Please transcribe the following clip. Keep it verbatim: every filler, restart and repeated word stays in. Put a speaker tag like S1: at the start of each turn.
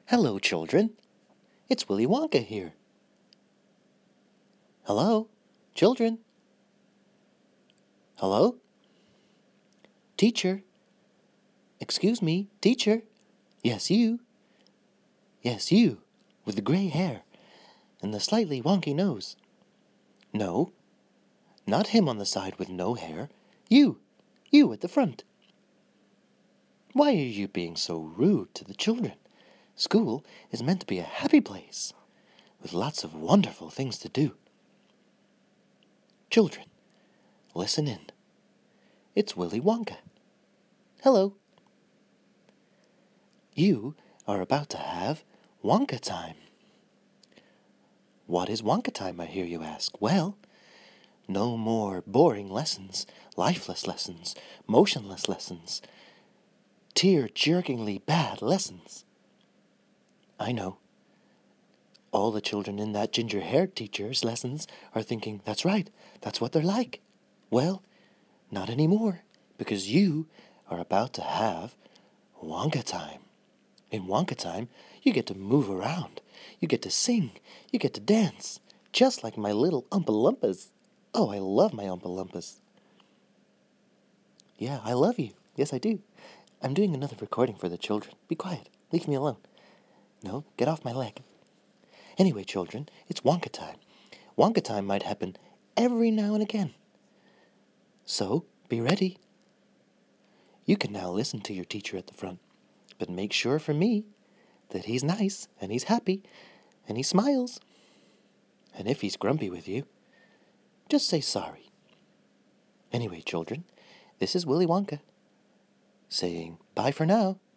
S1: Hello, children. It's Willy Wonka here. Hello, children. Hello? Teacher. Excuse me, teacher. Yes, you. Yes, you, with the gray hair and the slightly wonky nose. No, not him on the side with no hair. You, you at the front. Why are you being so rude to the children? School is meant to be a happy place with lots of wonderful things to do. Children, listen in. It's Willy Wonka. Hello. You are about to have Wonka time. What is Wonka time, I hear you ask? Well, no more boring lessons, lifeless lessons, motionless lessons, tear-jerkingly bad lessons. I know. All the children in that ginger-haired teacher's lessons are thinking, that's right, that's what they're like. Well, not anymore, because you are about to have Wonka time. In Wonka time, you get to move around. You get to sing. You get to dance, just like my little Oompa Loompas. Oh, I love my Oompa Loompas. Yeah, I love you. Yes, I do. I'm doing another recording for the children. Be quiet. Leave me alone. No, get off my leg. Anyway, children, it's Wonka time. Wonka time might happen every now and again. So, be ready. You can now listen to your teacher at the front, but make sure for me that he's nice and he's happy and he smiles. And if he's grumpy with you, just say sorry. Anyway, children, this is Willy Wonka saying bye for now.